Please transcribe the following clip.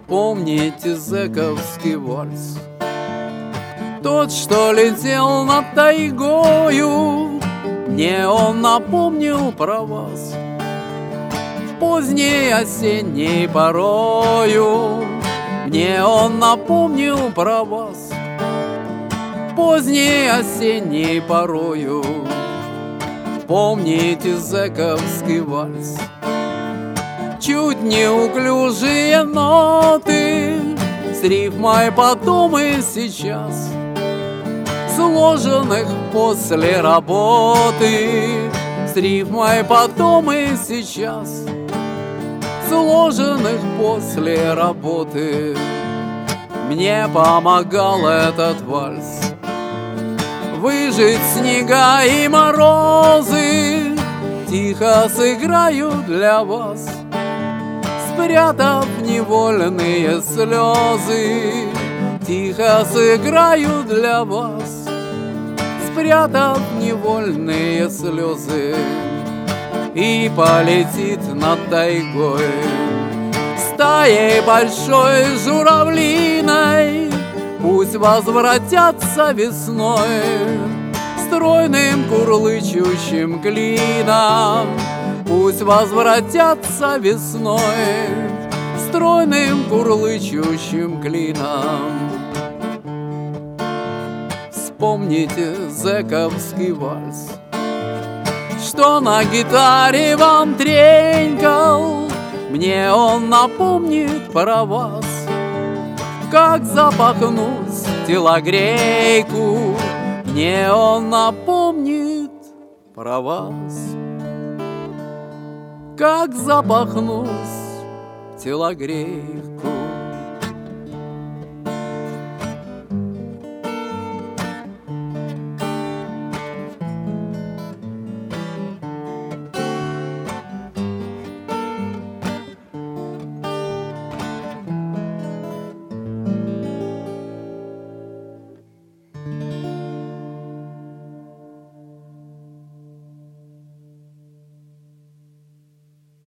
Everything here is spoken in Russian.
Помните зэковский вальс? Тот, что летел над тайгою, мне он напомнил про вас. Поздней осенней порою мне он напомнил про вас. Поздней осенней порою. Помните зэковский вальс? Чуть неуклюжие ноты с рифмой потом и сейчас, сложенных после работы, с рифмой потом и сейчас, сложенных после работы. Мне помогал этот вальс выжить снега и морозы. Тихо сыграю для вас, спрятав невольные слезы. Тихо сыграю для вас, спрятав невольные слезы. И полетит над тайгой стаей большой журавлиной. Пусть возвратятся весной стройным курлычущим клином. Пусть возвратятся весной стройным курлычущим клином. Вспомните зэковский вальс, что на гитаре вам тренькал. Мне он напомнит про вас. Как запахнуть телогрейку, мне он напомнит про вас. Как запахнуть телогрейку.